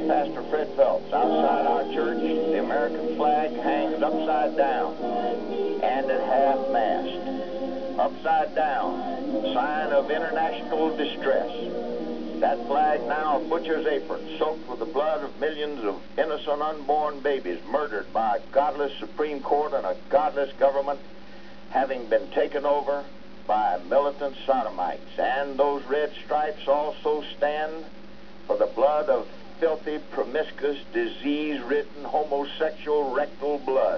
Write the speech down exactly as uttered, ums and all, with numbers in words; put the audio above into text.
Pastor Fred Phelps. Outside our church, the American flag hangs upside down and at half-mast. Upside down, sign of international distress. That flag now a butcher's apron, soaked with the blood of millions of innocent unborn babies murdered by a godless Supreme Court and a godless government, having been taken over by militant sodomites. And those red stripes also stand for the blood of filthy, promiscuous, disease-ridden, homosexual rectal blood.